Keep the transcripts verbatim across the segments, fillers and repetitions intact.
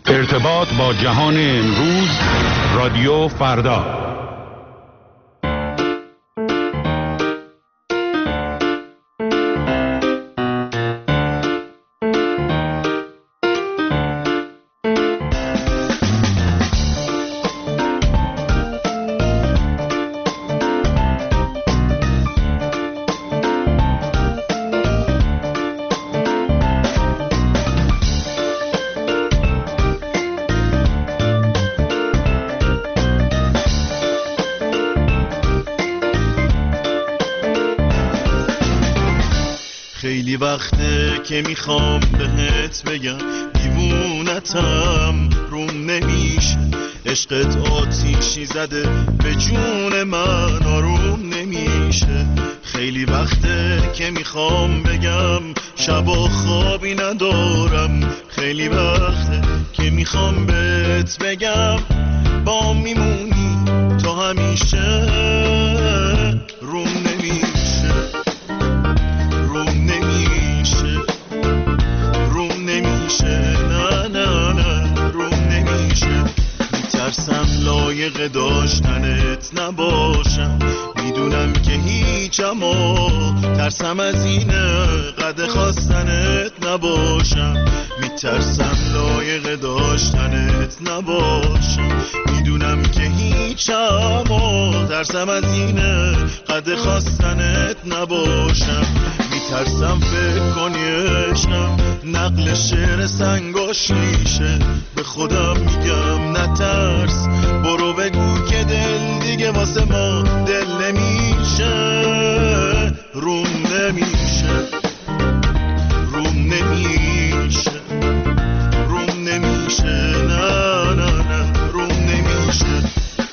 ارتباط با جهان امروز، رادیو فردا. خیلی وقته که میخوام بهت بگم دیوونتم، روم نمیشه، عشقت آتیشی زده به جون من، آروم نمیشه. خیلی وقته که میخوام بگم شبا خوابی ندارم، خیلی وقته که میخوام بهت بگم با میمونی تا همیشه، روم نمیشه، روم نمیشه، روم نمیشه، نه نه نه روم نمیشه. میترسم لایق داشتنت نباشم، میدونم که هیچم و ترسم از اینه قد خواستنت نباشم. میترسم لایق داشتنت نباشم، میدونم که هیچم و ترسم از اینه قد خواستنت نباشم. میترسم فکر کنی عشقم نقل شعر سنگاشیشه، به خودم میگم نترس، برو بگو که دل دیگه واسه ما دل نمیشه، روم نمیشه، روم نمیشه، روم نمیشه، نه نه نه روم نمیشه.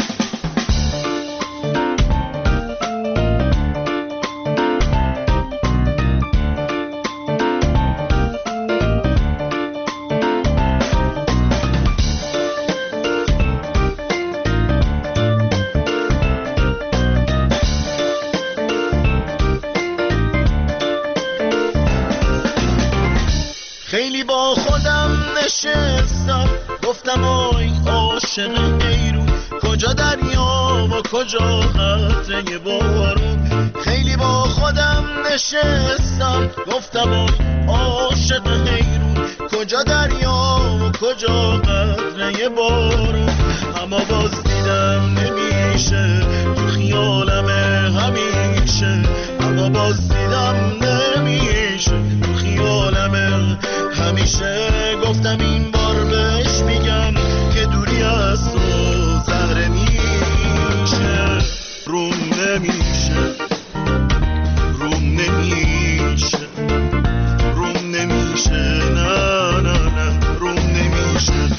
خیلی با خودم نشستم گفتم آی عاشق ایرون، کجا دریا و کجا قطره بارون. خیلی با خودم نشستم گفتم آی عاشق ایرون، کجا دریا و کجا قطره بارون. اما باز دیدم نمیشه تو خیالمه همیشه، اما باز دیدم نمیشه تو خیالمه همیشه. گفتم این بار بهش میگم که دوری از تو زهره میشه، روم نمیشه، روم نمیشه، روم نمیشه، نه نه نه روم نمیشه.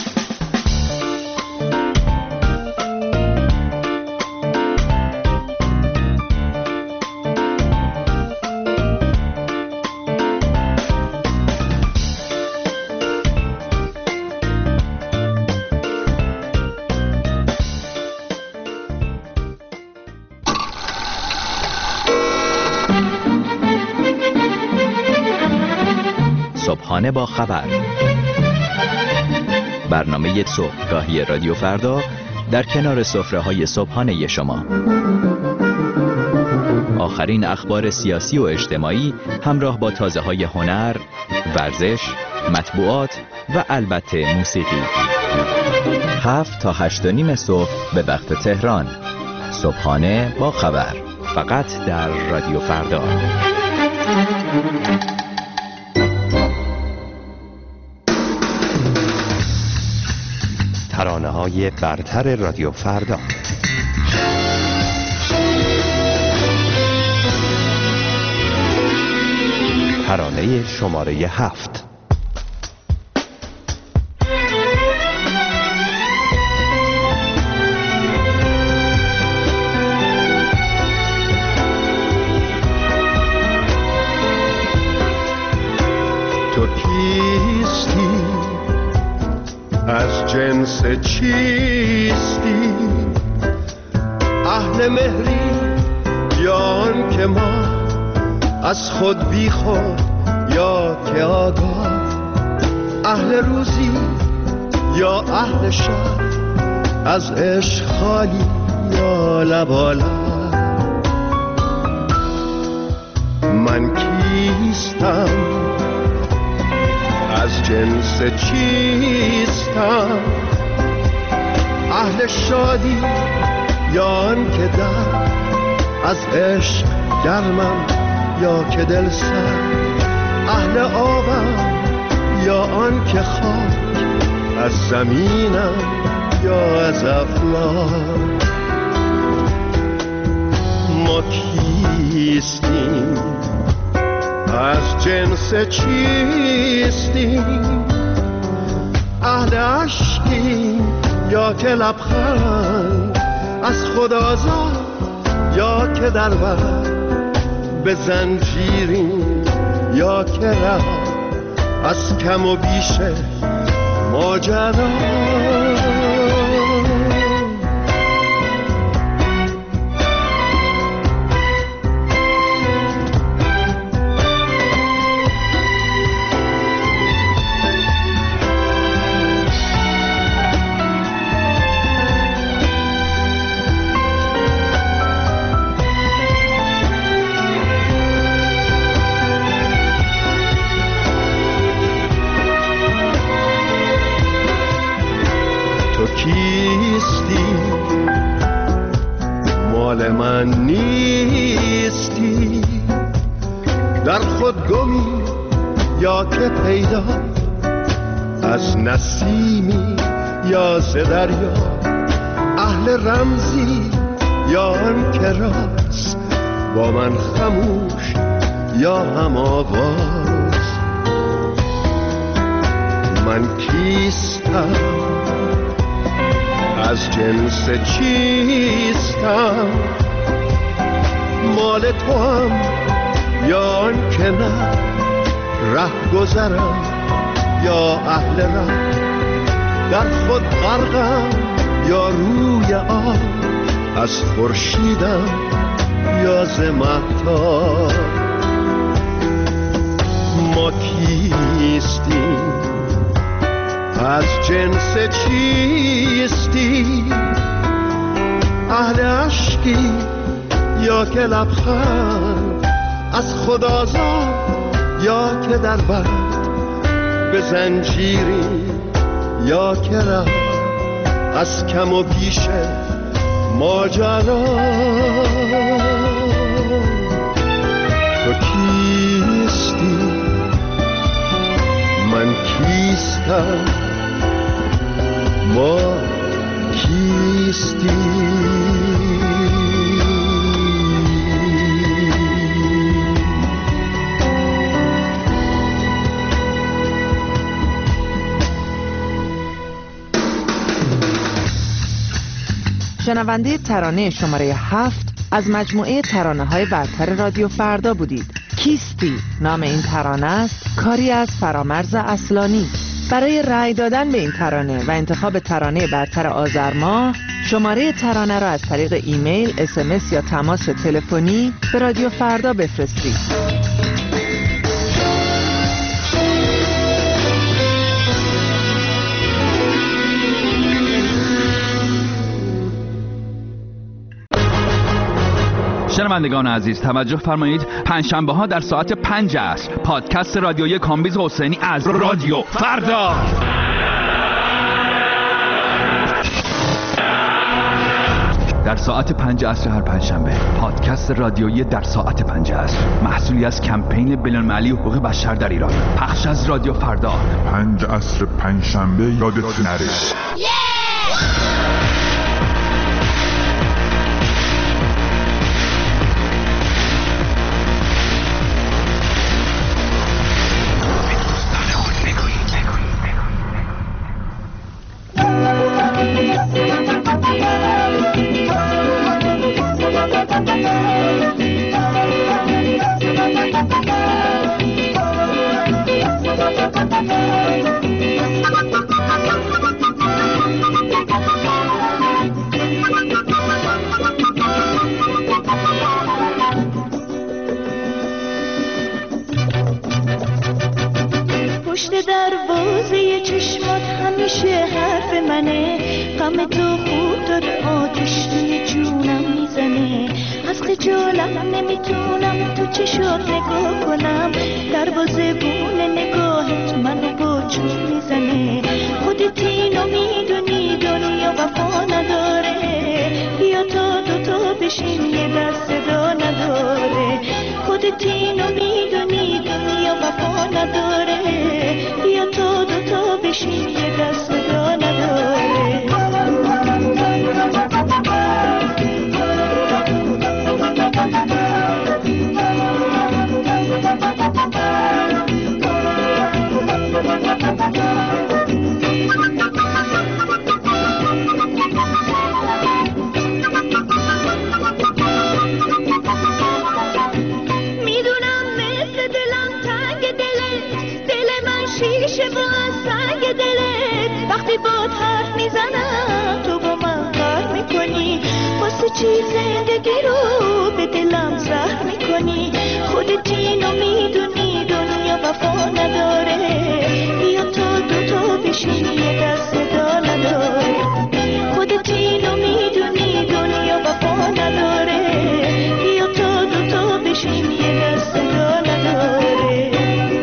صبحانه با خبر، برنامه صبحگاهی رادیو فردا در کنار سفره‌های صبحانه شما. آخرین اخبار سیاسی و اجتماعی همراه با تازه‌های هنر، ورزش، مطبوعات و البته موسیقی. هفت تا هشت و نیم صبح به وقت تهران. صبحانه با خبر، فقط در رادیو فردا. ترانه‌های برتر رادیو فردا. ترانه شماره هفت. تو کیستی؟ از جنس چیستی؟ اهل مهری یا آن که ما از خود بی خود یا که آگاه؟ اهل روزی یا اهل شهر از عشق خالی یا لبالب. من کیستم، از جنس چیستم، اهل شادی یا آن که در از عشق گرمم یا که دل سر، اهل آبم یا آن که خاک از زمینم یا از افلاک. ما کیستیم، از جنس چیستیم، اهل عشقیم یا که لبخند از خدازاد یا که در بر به زنجیریم یا که ره از کم و بیش ماجرا. کیستی مال من نیستی، در خود گمی یا که پیدا، از نسیمی یا ز دریا، اهل رمزی یا آن که راست، با من خموش یا هم آواز. من کیستم، از جنس چیستم، مال تو هم یا آن که نه، ره گذرم یا اهل ره، در خود غرقم یا روی آب، از خورشیدم یا ز مهتاب. ما کیستیم، از جنس چیستی، اهل عشقی یا که لبخند از خدازاد یا که در بند به زنجیری یا که ره از کم و بیش ماجرا. تو کیستی، من کیستم، ما کیستی. شنونده ترانه شماره هفت از مجموعه ترانه‌های برتر رادیو فردا بودید. کیستی نام این ترانه است، کاری از فرامرز اصلانی. برای رأی دادن به این ترانه و انتخاب ترانه برتر آذر ماه، شماره ترانه را از طریق ایمیل، اس ام اس یا تماس تلفنی به رادیو فردا بفرستید. شنوندگان عزیز توجه فرمایید، پنجشنبه ها در ساعت پنج عصر پادکست رادیویی کامبیز حسینی از رادیو فردا. در ساعت پنج عصر هر پنجشنبه پادکست رادیویی در ساعت پنج عصر، محصولی از کمپین بین‌المللی حقوق بشر در ایران، پخش از رادیو فردا. پنج عصر پنجشنبه یادت نره. منه، غم تو خوب داره آتش توی جونم میزنه. از خجالت نمیتونم تو چشات نگاه کنم، دروازه بون نگاهت منو با چون میزنه. خودت اینو میدونی دنیا وفا نداره، بیا تا دوتا بشین یه دست صدا نداره. خودت اینو میدونی دنیا وفا نداره، بیا تا دوتا بشین یه دست صدا نداره. میدونم مثل دلم تنگ دلت، دل من شیشه و از سنگ دلت. وقتی باد حرف میزنم تو با من قهر میکنی، واسه چی زندگی رو به دلم زهر میکنی. خودت اینو میدونی دنیا وفا نداره، بیا تا دوتا بشین یه دست صدا نداره. خودت اینو میدونی دنیا وفا نداره، بیا تا دوتا بشین یه دست صدا نداره.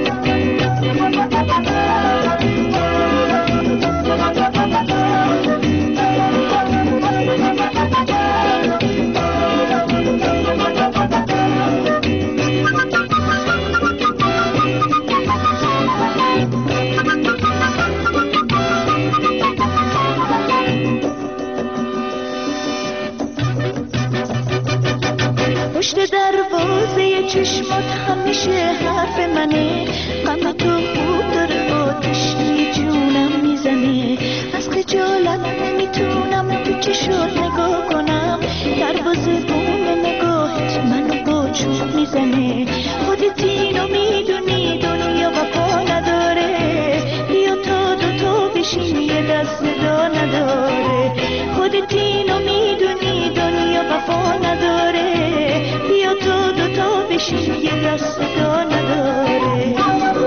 پشت دروازه چشمات همیشه حرف منه، غم تو خوب داره آتش توی جونم میزنه. از خجالت نمیتونم تو چشات نگاه کنم، دروازه بوم نگاهت منو با چوب میزنه. خودت اینو میدونی دنیا وفا نداره، بیا تا دوتا بشین یه دست صدا نداره. خودت اینو میدونی دنیا وفا نداره، بیا تا دوتا بشین یه دست صدا نداره.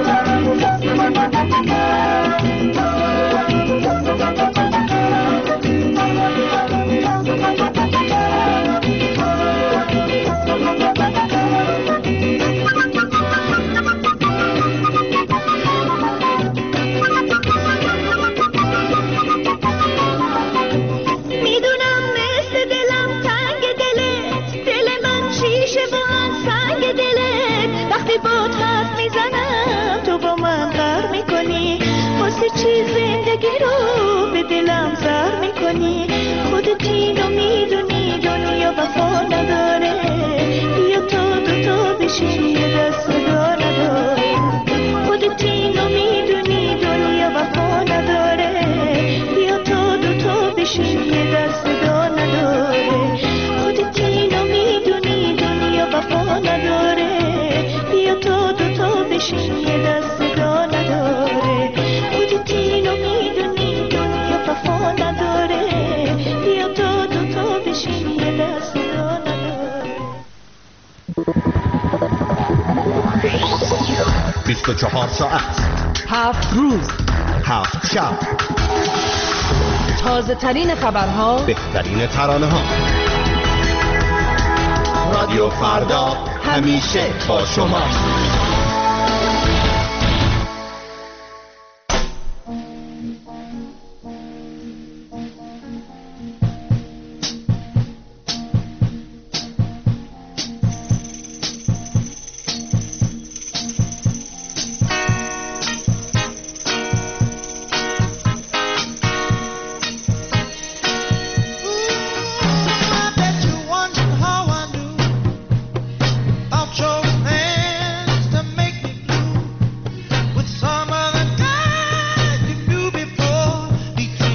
میدونم مثل دلم تنگ دلت، دل من شیشه و از سنگ دلت. وقتی باد حرف میزنم تو با من قهر میکنی، واسه چی زندگی رو به دلم زهر میکنی. خودت اینو میدونی دنیا وفا نداره، بیا تا دوتا بشین یه دست صدا نداره. خودت اینو میدونی دنیا وفا نداره، بیا تا دوتا بشین یه دست صدا نداره. خودت اینو میدونی دنیا وفا نداره، بیا تا دوتا بشین یه دست صدا نداره. خودت اینو میدونی دنیا وفا نداره، بیا تا دوتا بشین یه دست صدا نداره. بیست و چهار ساعت، هفت روز، هفت شب، تازه ترین خبرها، بهترین ترانه ها. رادیو فردا همیشه با شما. With some other guy you knew before,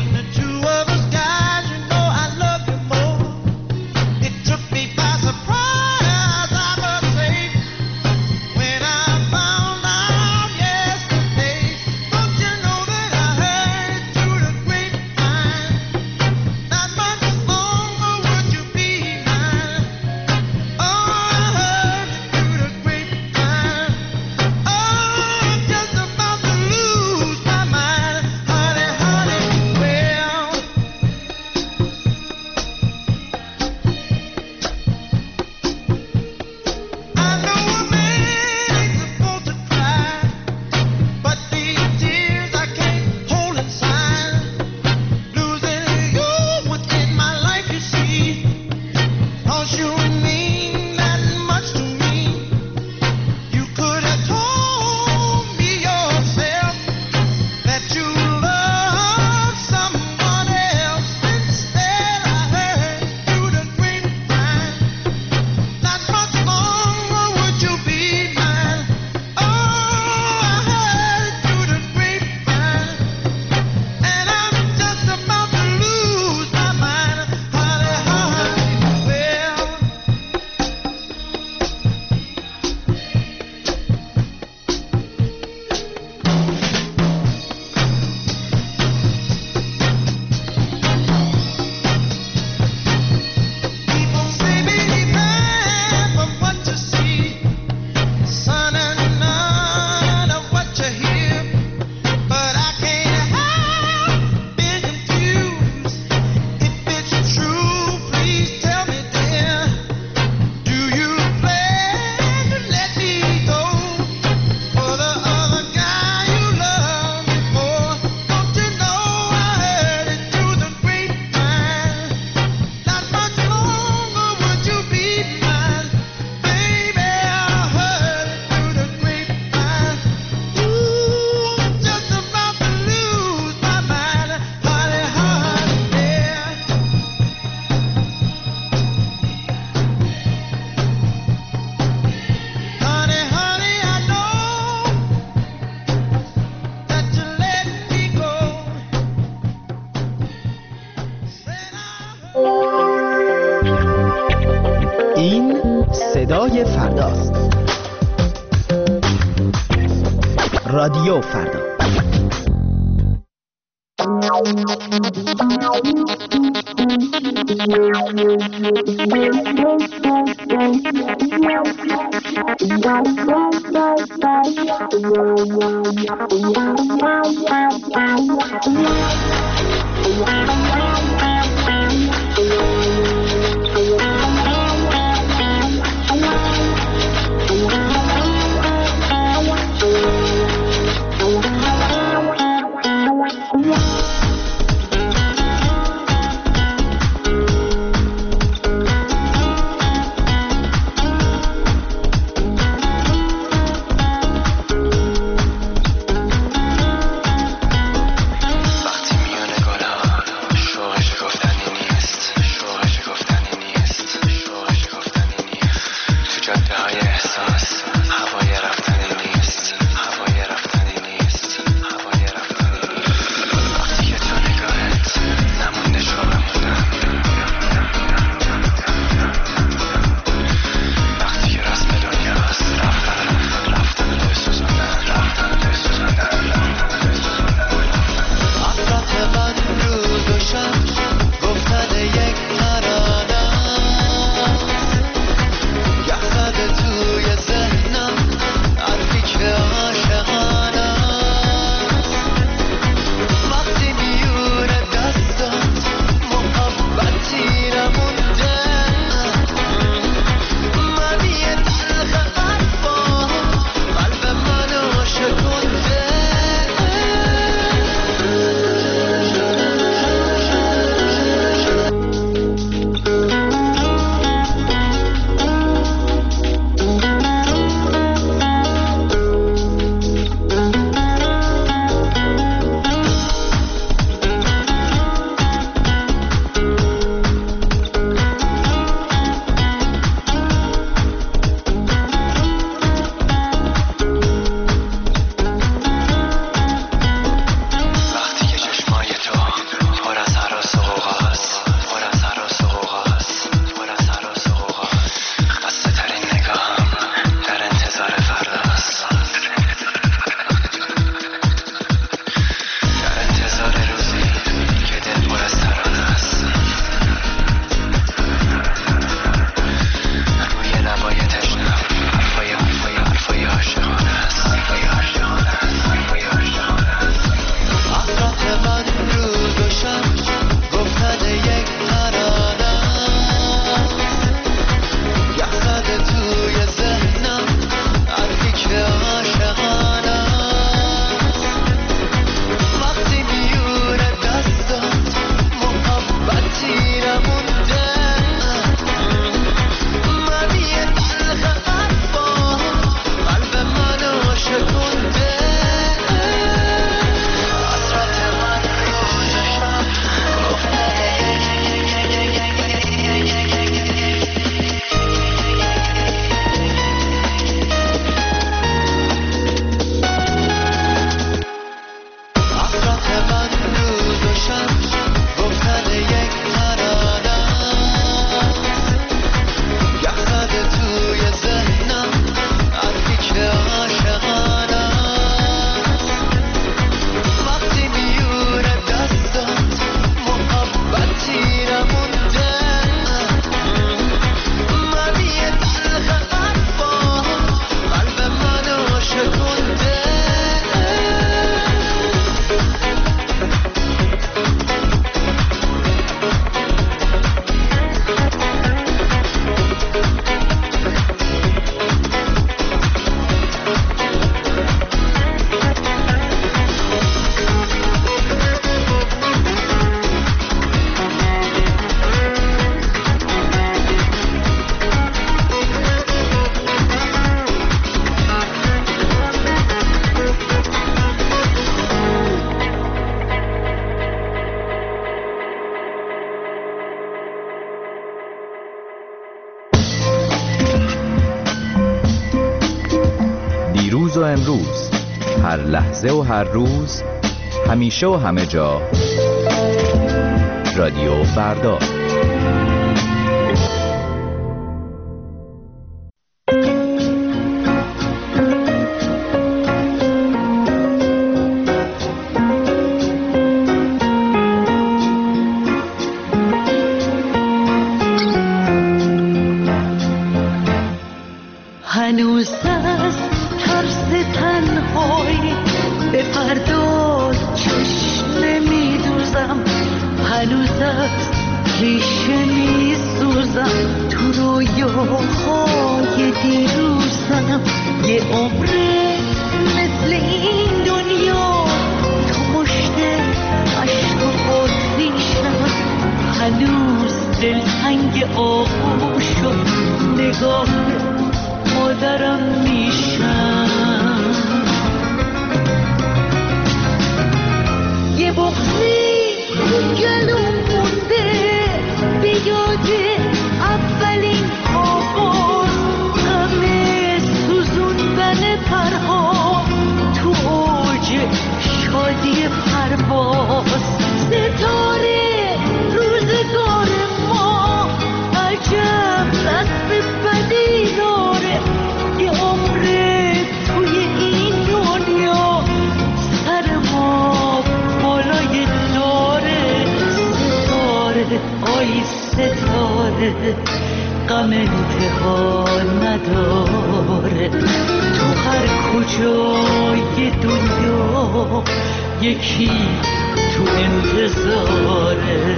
صدای فرداست. رادیو فردا. دیروز و امروز، هر لحظه و هر روز، همیشه و همه جا، رادیو فردا. هنوز از ترس تنهایی به فردا چشم نمیدوزم، هنوز از ریشه میسوزم تو رویاهای دیروزم. یه عمره مثل این دنیا تو مشت عشق و آتیشم، هنوز دلتنگ آغوش شد نگاه مادرم میشم. یه بغضی گلوم مونده به یاد اولین آواز، غم سوزوندن پرها تو اوج شادی پرواز. ستاره روزگار ما عجب دست بدی داره، یه عمره توی این دنیا سر ما بالای داره. ستاره آی ستاره غم انتها نداره، تو هر کجای دنیا یکی تو انتظاره.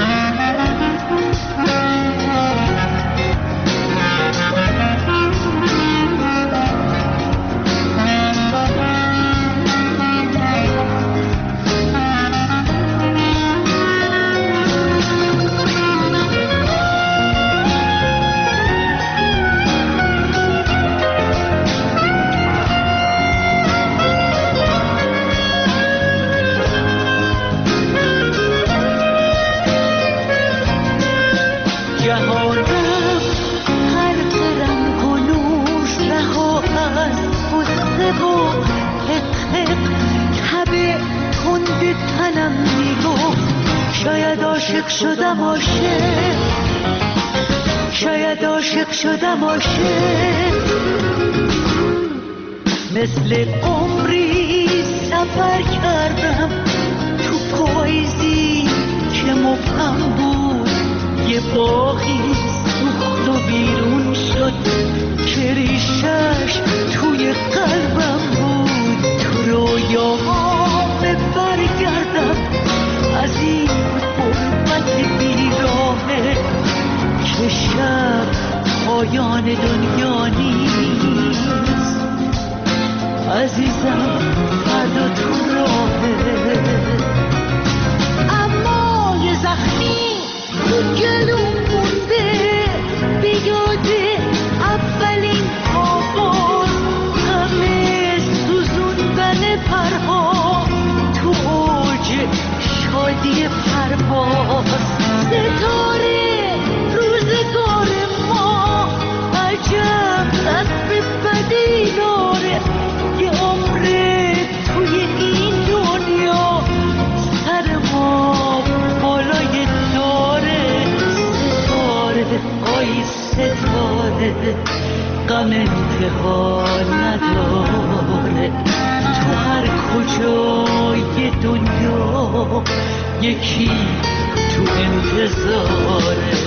شاید عاشق شدم عاشق، شاید عاشق شدم عاشق، مثل عمری سفر کردم تو پاییزی که مبهم بود. یه باغی سوخت و بیرون شد که ریشش توی قلبم بود. تو رویاهام برگردم از این غربت بیراهه که شب پایان دنیا نیست. عزیزم فردا تو راهه، اما یه زخمی تو گلوم مونده به یاد اولین آواز، غم سوزوندن پرها تو اوج شادی پرواز. ستاره روزگار ما عجب دست بدی داره، یه عمره توی این دنیا سر ما غم انتها نداره، تو هر کجای دنیا یکی تو انتظاره.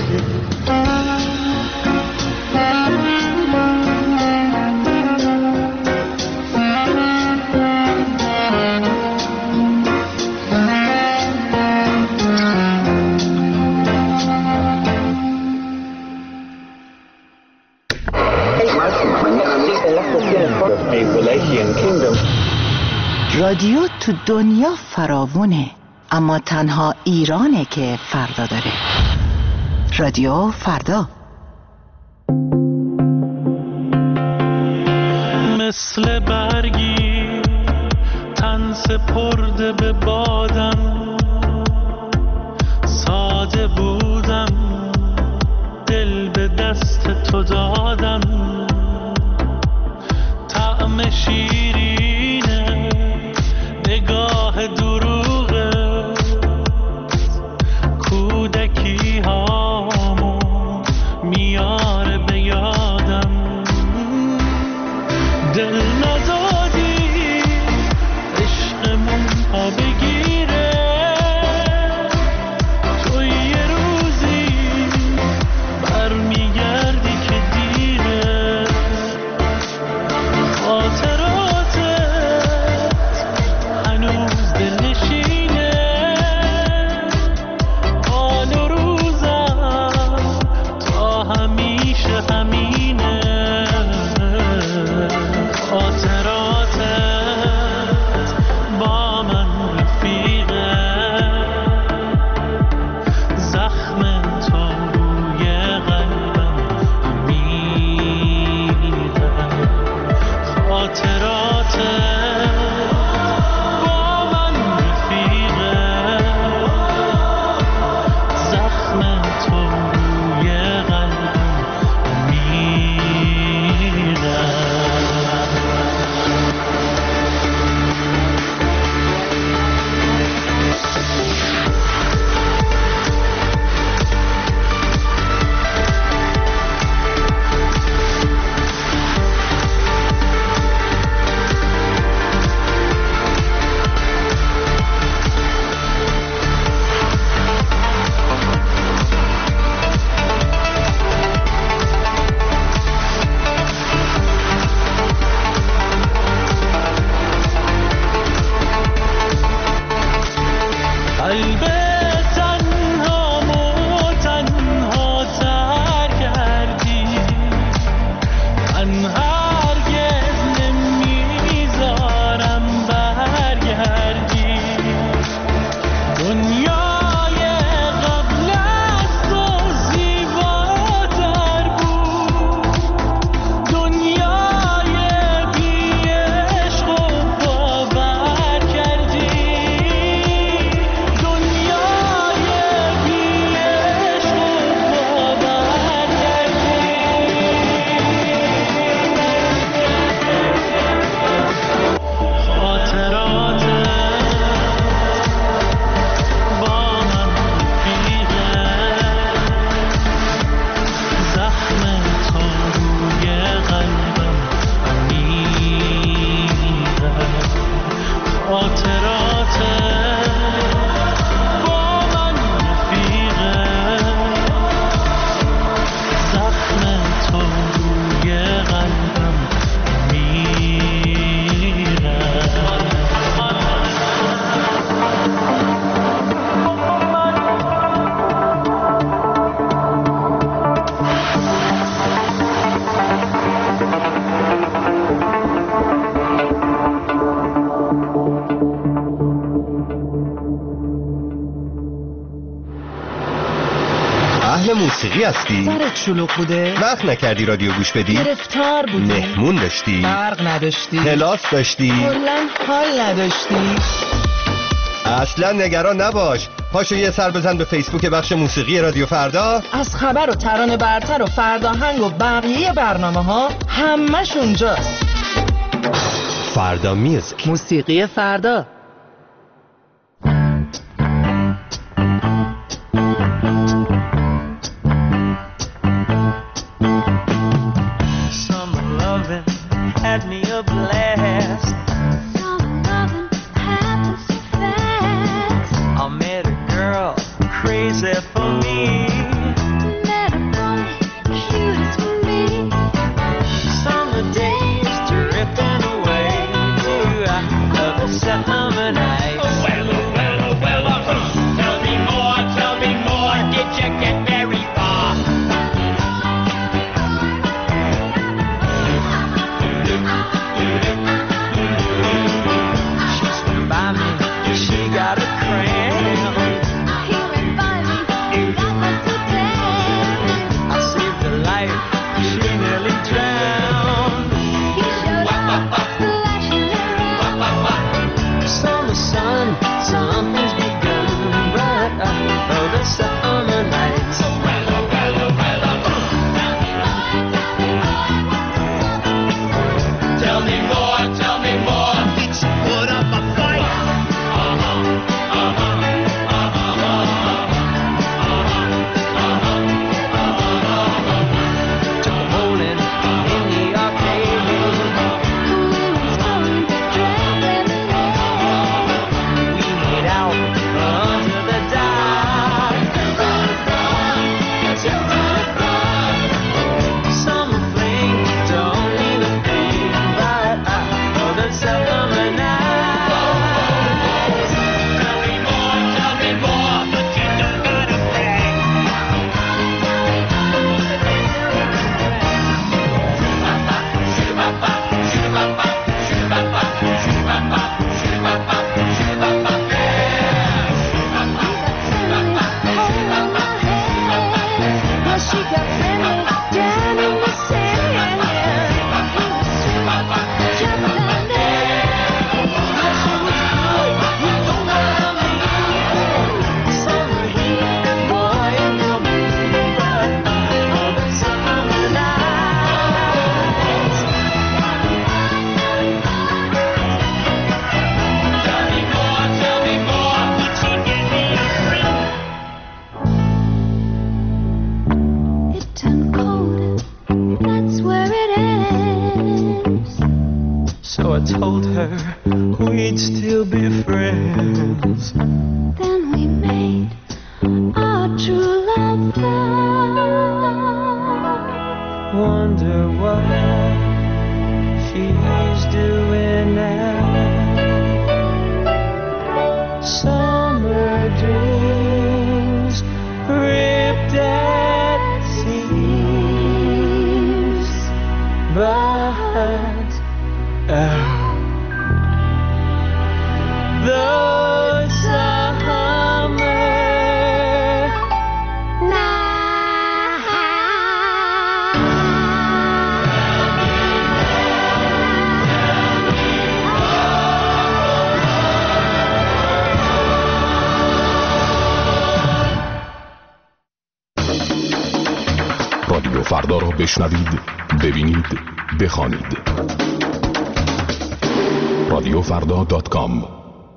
رادیو تو دنیا فراوونه، اما تنها ایرانه که فردا داره. رادیو فردا. مثل برگی تن سپرده به بادم، ساده بودم دل به دست تو دادم، طعم شیرینه نگاه دروغه، کودکی هامو میاره به یادم، دل ندادی عشقمون ها بگیره، تو یه روزی برمیگردی که دیره، خاطراتت هنوز دلنشینه، حال و روزم تا همیشه همینه، خاطراتت با من رفیقه، زخم تو روی قلبم میره، خاطراتت با من رفیقه، زخم تو روی قلبم میره. قلب تنهامو تنها تر کردی، من هرگز نمیذارم برگردی، دنیای قبل از تو زیباتر بود، دنیای بی عشق و باور کردی، موسیقی هستی؟ سرت شلوغ بوده؟ وقت نکردی رادیو گوش بدی؟ گرفتار بودی؟ مهمون داشتی؟ برق نداشتی؟ کلاس داشتی؟ کلاً حال نداشتی؟ اصلا نگران نباش، پاشو یه سر بزن به فیسبوک بخش موسیقی رادیو فردا، از خبر و ترانه برتر و فرداهنگ و بقیه برنامه ها همش اونجاست. فردا میوزیک، موسیقی فردا. except for me. Met a boy, cute as can be. Summer days drifting away to other summer nights. Oh, well, oh, well, oh, well, oh. Tell me more, tell me more. Did you get very far? She swam by me, she got a cramp. He went by me, that was so damn. I saved her life, she nearly drowned. He showed up, splashing around. Summer sun, something's begun, but uh, oh, the summer nights. Oh, well, oh, well, oh, well, oh. Tell me more, tell me more. Did she put up a fight? Uh-huh, uh-huh, uh-huh, uh-huh, uh-huh, uh-huh. Took a bowling in the arcade. We were stoned, drank lemonade. We made out under the dock. Summer fling, don't mean a thing, but I know the summer nights. Tell me more, tell me more, but you don't gotta brag. Well, she got friendly down in the sand. He was sweet, just down there. Well, she was good, you know what I mean. Summer heat, boy, come on, all the summer nights. Tell me more, tell me more, but you give me a thrill. It turned cold, that's where it ends. So I told her we'd still be friends. Then we made our true love vow. Wonder what she's doing now. Summer dreams ripped at seams, but oh, the summer رادیو فردا را بشنوید، ببینید، بخوانید. رادیو فردا دات کام.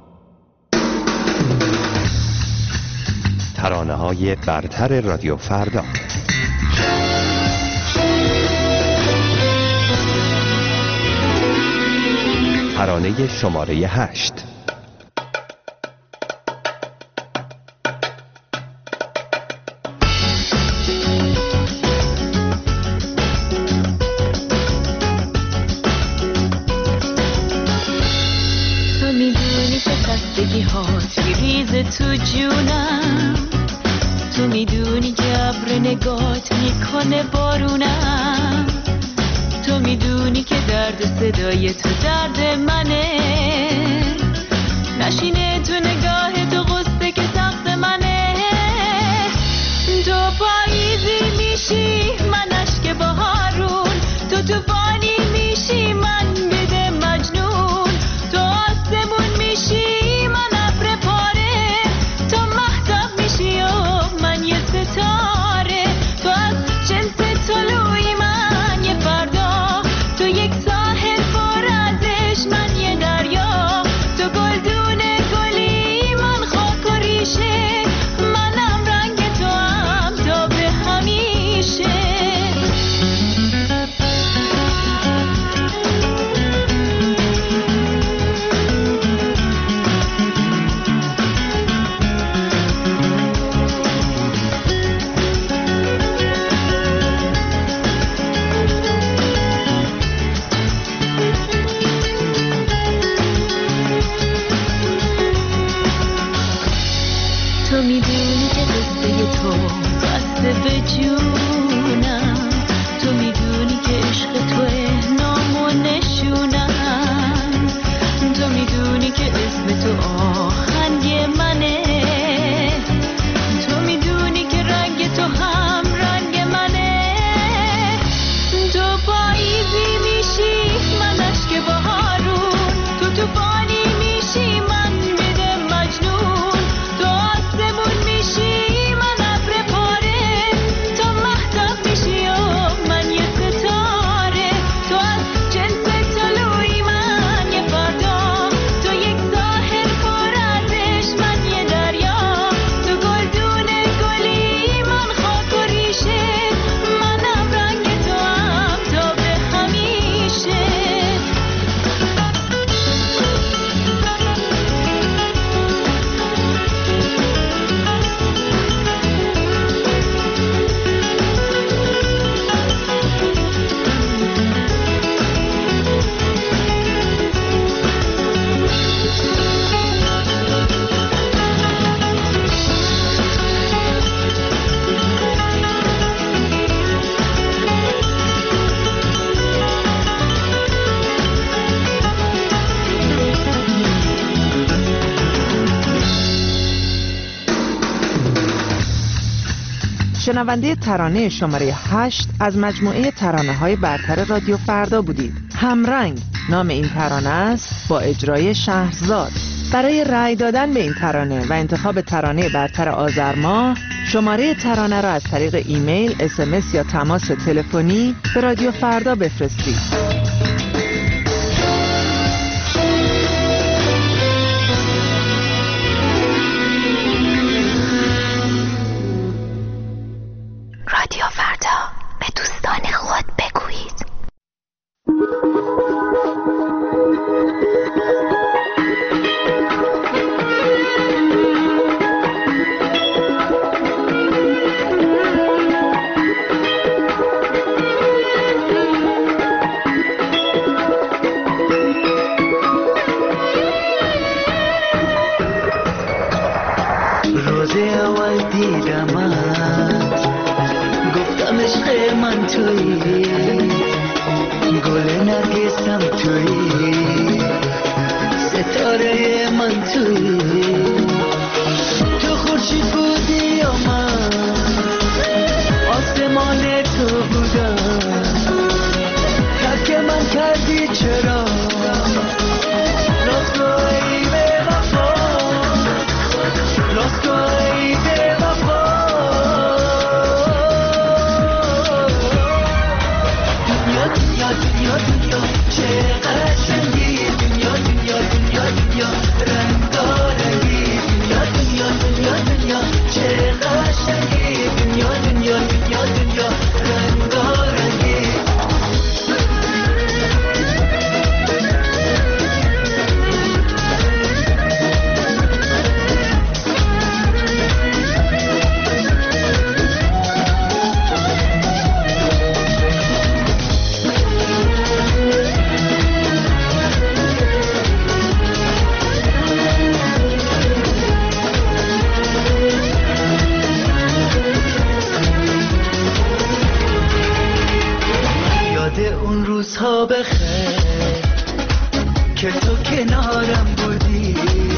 ترانه های برتر رادیو فردا. ترانه شماره هشت. تو میدونی که خستگی هات میریزه تو جونم، تو میدونی که ابر نگات میکنه بارونم، تو میدونی که درد صدای تو درد منه، نشینه تو نگاه تو غصه که سخت منه، تو پاییزی میشی من اشک بهارون، تو توفانی میشی من بده مجنون، تو آسمون میشی من ابر پاره، تو مهتاب میشی و من یه ستاره، تو از جنس طلوعی من یه فردا، تو یک ساحل پر ازش من یه دریا، تو گلدون گلی تو میدونی که قصه تو بسته به جونم، تو میدونی که عشق توه نام و نشونم، تو میدونی که اسم تو آهنگ منه، تو میدونی که رنگ تو هم رنگ منه، تو پاییزی میشی من اشک بهارون، تو توفانی میشی من بده مجنون، تو آسمون میشی من ابر پاره، تو مهتاب میشی و من یه ستاره، تو از جنس طلوعی من یه فردا، تو یک ساحل پر از عشق من یه دریا، تو گلدون گلی من خاک و ریشه، منم رنگ تو هم تا به همیشه. شنونده ترانه شماره هشت از مجموعه ترانه های برتر رادیو فردا بودید. همرنگ نام این ترانه است با اجرای شهرزاد. برای رأی دادن به این ترانه و انتخاب ترانه برتر آذر ماه، شماره ترانه را از طریق ایمیل، اس ام اس یا تماس تلفنی به رادیو فردا بفرستید. رادیو فردا، به دوستان خود بگویید. روز اول دیدمت گفتم عشق من تویی، گل نرگسم تویی، ستاره من تویی، تو خورشید بودی یا من آسمان تو بودم، ترک من کردی چرا راست گویی به وفا، راست گویی به وفا، دنیا دنیا دنیا دنیا چه قشنگی، دنیا دنیا دنیا دنیا رنگارنگی، دنیا دنیا دنیا دنیا چه قشنگی، دنیا دنیا دنیا دنیا رنگارنگی. اون روزها بخیر که تو کنارم بودی،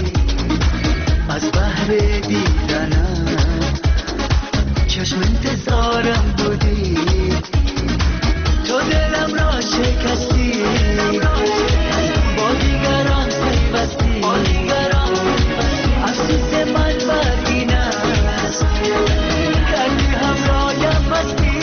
از بحر دیدنم چشم انتظارم بودی، تو دلم را شکستی، با دیگران پیوستی، افسوس من بر این است کردی همرایم مستی،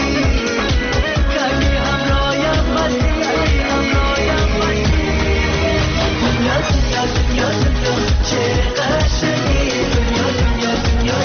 کردی همرایم مستی، همرایم مستی. دنیا دنیا دنیا دنیا چه قشنگی، دنیا دنیا دنیا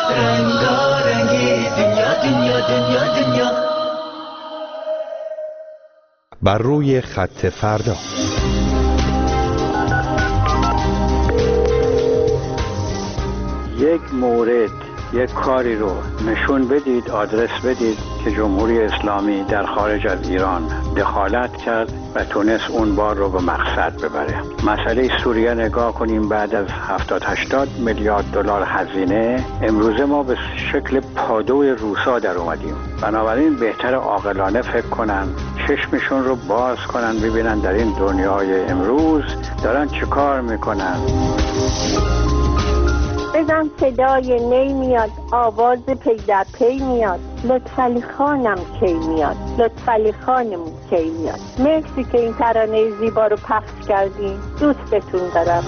رنگارنگی دنیا دنیا دنیا دنیا. بر روی خط فردا. یک مورد، یک کاری رو نشون بدید، آدرس بدید که جمهوری اسلامی در خارج از ایران دخالت کرد و تونست اون بار رو به مقصد ببره. مسئله سوریه نگاه کنیم، بعد از هفتاد هشتاد میلیارد دلار هزینه امروزه ما به شکل پادوی روسا در اومدیم. بنابراین بهتر عاقلانه فکر کنن، چشمشون رو باز کنن، ببینن در این دنیای امروز دارن چه کار میکنن. بزن صدای نی میاد، آواز پی در پی میاد، لطفعلی خانم کی میاد، لطفعلی خانم کی میاد. مرسی که این ترانه زیبا رو پخش کردین، دوستتون دارم.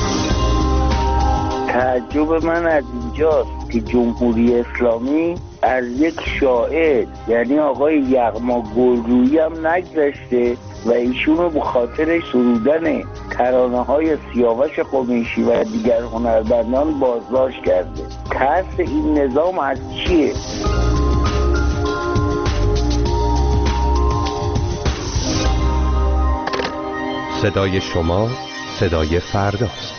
تعجب من از اینجاست که جمهوری اسلامی از یک شاعر یعنی آقای یغما گلرویی هم نگذشته و ایشونو به خاطر سرودن ترانه های سیاوش قمیشی و دیگر هنرمندان بازداشت کرده. ترس این نظام از چیه؟ صدای شما صدای فرداست.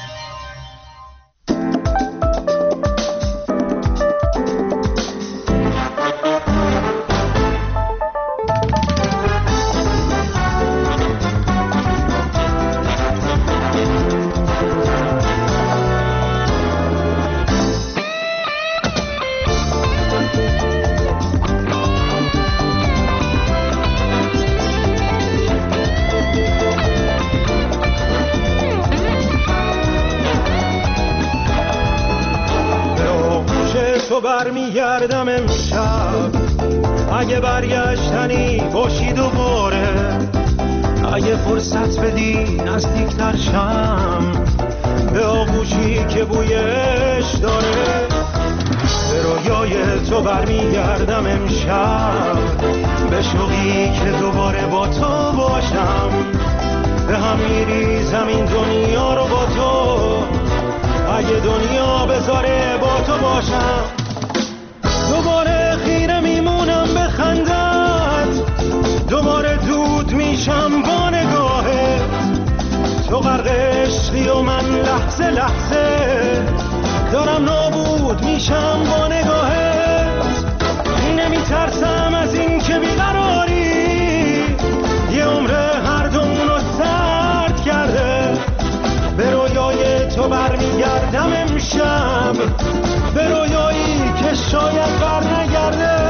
برمیگردم امشب، اگه برگشتنی باشی دوباره، اگه فرصت بدی نزدیکتر شم به آغوشی که بویش داره. به رویای تو برمیگردم امشب، به شوقی که دوباره با تو باشم. به هم میریزم این دنیا رو با تو، اگه دنیا بذاره با تو باشم. دوباره خیره میمونم به خندت، دوباره دود میشم با نگاهت. تو غرق عشقی و من لحظه لحظه دارم نابود میشم با نگاهت. نمیترسم از این که بیقراری یه عمر هر دومونو سرد کرده. به رویای تو برمیگردم امشب، به رویایی که شاید بر نگرده.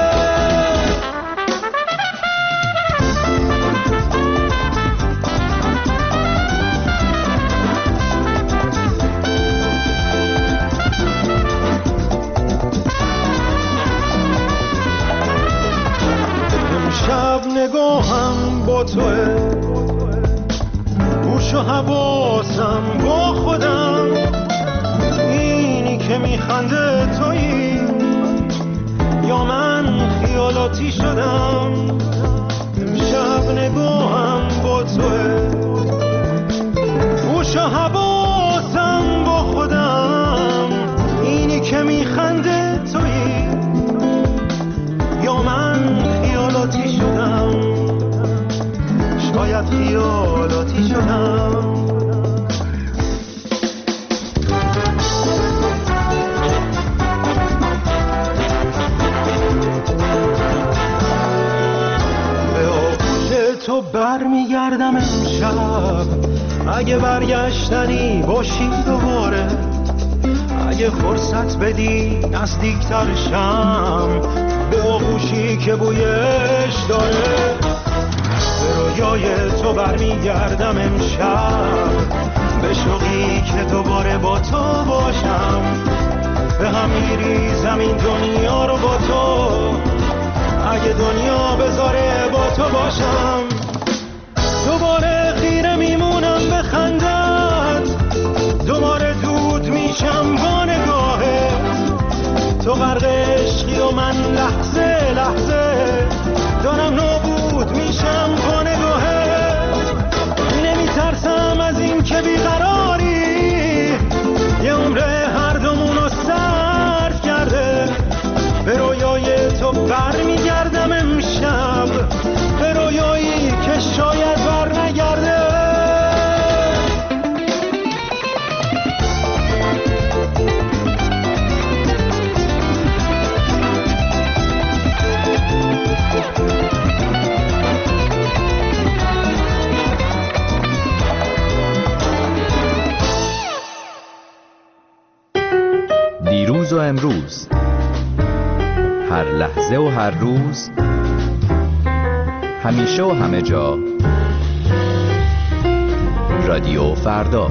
امشب نگاهم با توه، گوش و حواسم با خودم. اینی که میخنده تویی یا من خیالاتی شدم. امشب نگاهم با توه، گوش و حواسم با خودم. اینی که میخنده تویی یا من خیالاتی شدم، شاید خیالاتی شدم. تو برمیگردم امشب، اگه برگشتنی باشی دوباره، اگه فرصت بدی نزدیکتر شم به آغوشی که بویش داره. به رویای تو برمیگردم امشب، به شوقی که دوباره با تو باشم. به هم میریزم این دنیا رو با تو، اگه دنیا بذاره با تو باشم. دوباره خیره میمونم به خندت، دوباره دود میشم با نگاهت. تو غرق عشقی و من لحظه لحظه دارم نابود میشم با نگاهت. نمیترسم از این که بیقراری یه عمر هر دومونو سر امروز، هر لحظه و هر روز، همیشه و همه جا، رادیو فردا.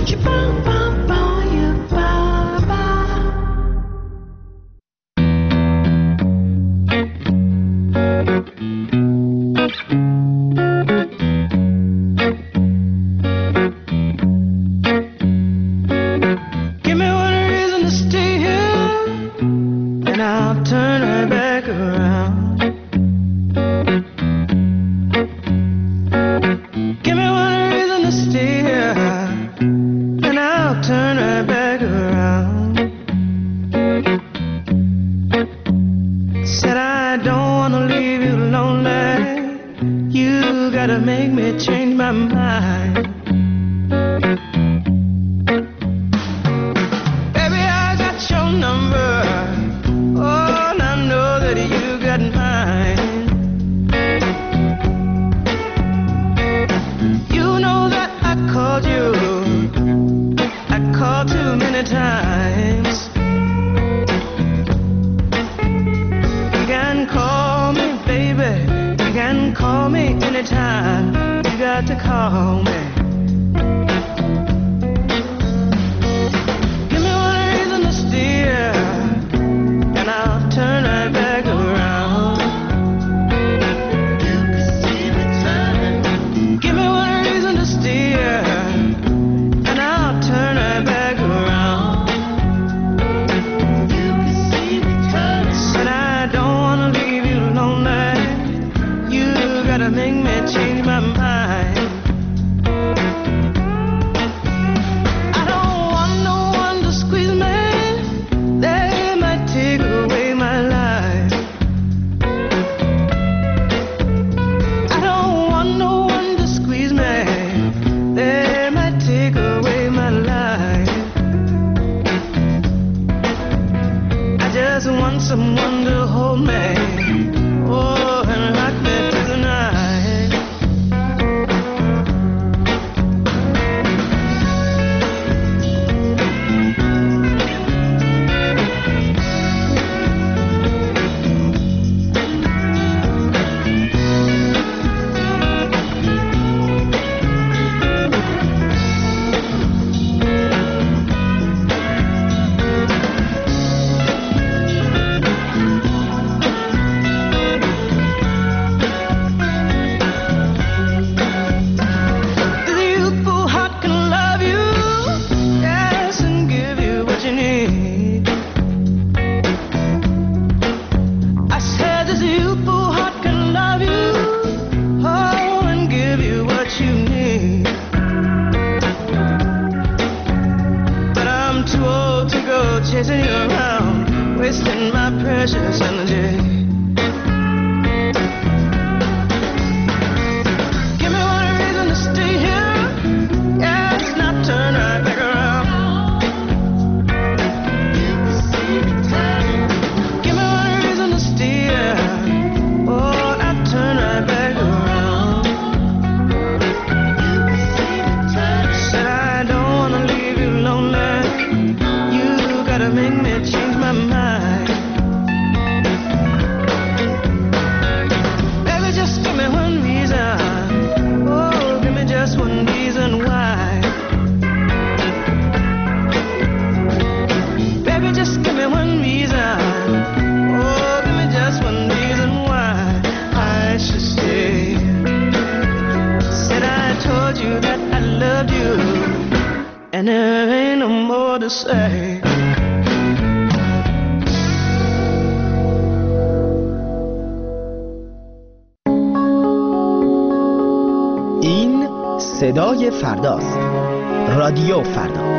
این صدای فرداست. رادیو فردا.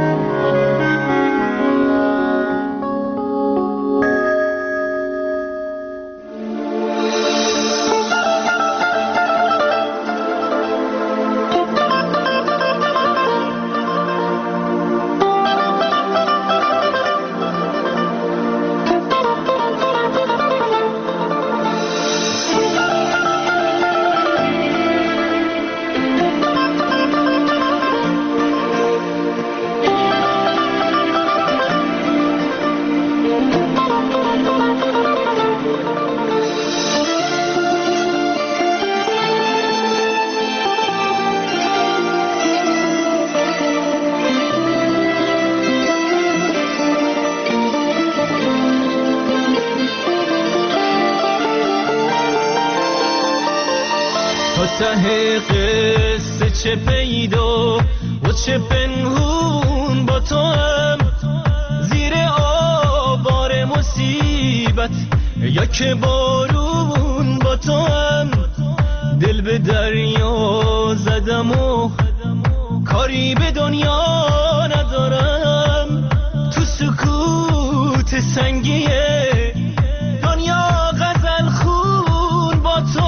تا ته قصه چه پیدا و چه پنهون با تو هم، زیر آوار مصیبت یا که بارون با تو هم، دل به دریا زدم و کاری به دنیا ندارم، تو سکوت سنگیه دنیا غزل خون با تو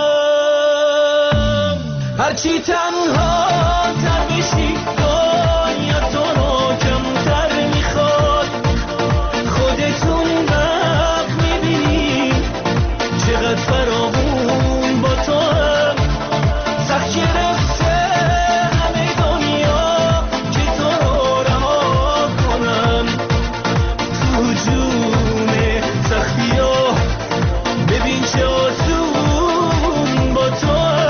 هم. هرچی تنها تر بشی دنیا تو رو کمتر میخواد، خودتون وقت میبینی چقدر فراغون با تو هم. سخت گرفته همه دنیا که تو رو رها کنم، تو جون سختی ها ببین چه آسون با تو هم.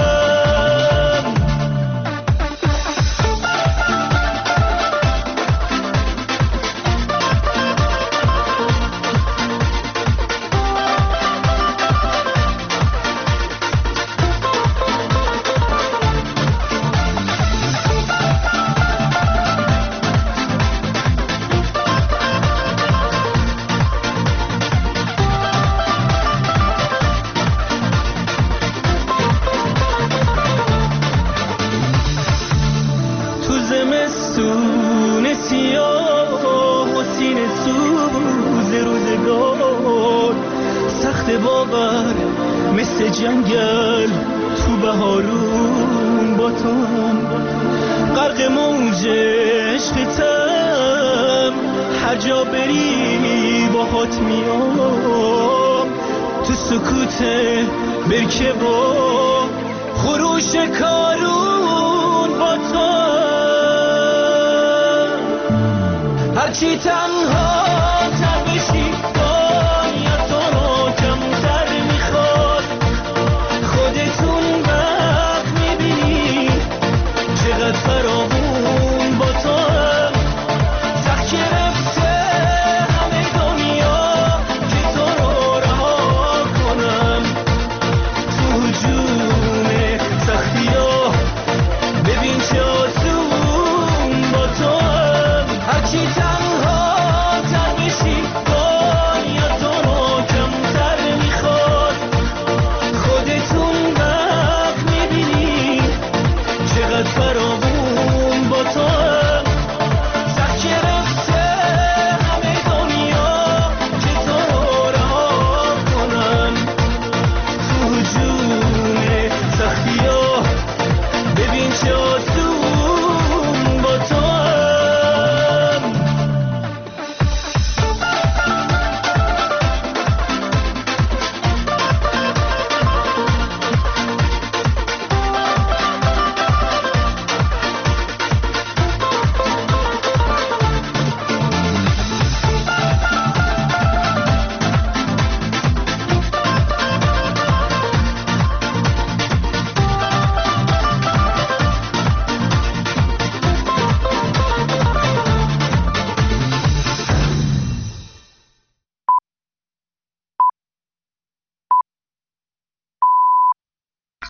تو زمستون سیاه و سینه سوز روزگار، سخت باور مثل جنگل تو بهارون با تو هم. غرق موج عشقتم هر جا بری باهات میام، تو سکوت برکه با خروش کارون با تو هم. هرچی تنها